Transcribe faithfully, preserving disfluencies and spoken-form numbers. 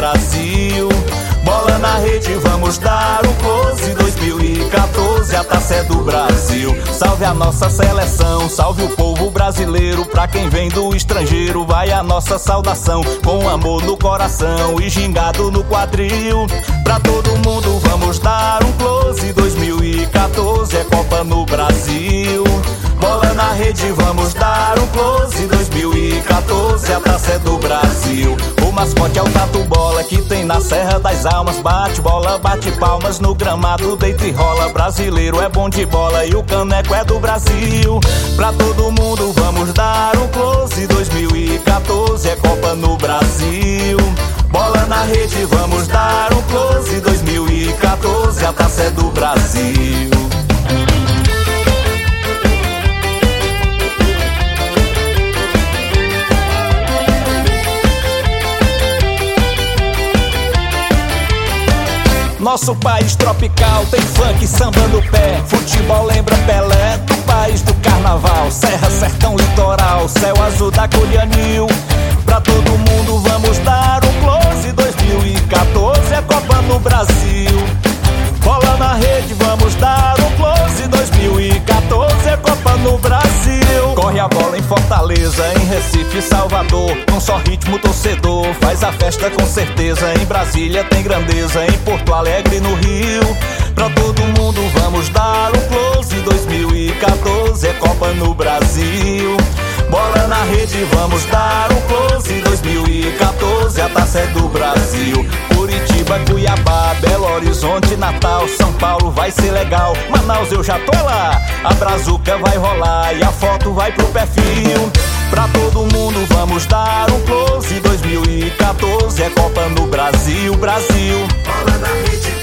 Brasil. Bola na rede, vamos dar um close. dois mil e quatorze, a taça é do Brasil. Salve a nossa seleção, salve o povo brasileiro. Pra quem vem do estrangeiro, vai a nossa saudação. Com amor no coração e gingado no quadril. Pra todo mundo vamos dar um close. dois mil e quatorze é Copa no Brasil. Bola na rede, vamos dar um close. dois mil e quatorze, a taça é do Brasil. O mascote é o Tatu Bola, que tem na Serra das Almas. Bate bola, bate palmas no gramado, deita e rola. Brasileiro é bom de bola e o caneco é do Brasil. Pra todo mundo vamos dar um close. dois mil e quatorze é Copa no Brasil. Bola na rede, vamos dar um close. dois mil e quatorze, a taça é do Brasil. Nosso país tropical tem funk, samba no pé. Futebol lembra Pelé, do país do carnaval. Serra, sertão, litoral, céu azul da Colhanil. Pra todo mundo vamos dar um close. dois mil e quatorze é Copa no Brasil. Bola na rede, vamos dar um close. dois mil e quatorze é Copa no Brasil. Corre a bola em Fortaleza, em Recife, Salvador. Num só ritmo torcedor, faz a festa com certeza. Em Brasília tem grandeza, em Porto Alegre no Rio. Pra todo mundo vamos dar um close. dois mil e quatorze é Copa no Brasil. Bola na rede, vamos dar um close. dois mil e quatorze, a taça é do Brasil. Curitiba, Cuiabá, Belo Horizonte, Natal, São Paulo vai ser legal. Manaus eu já tô lá, a brazuca vai rolar e a foto vai pro perfil. Pra todo mundo vamos dar um close. dois mil e quatorze é Copa no Brasil, Brasil. Bola na rede.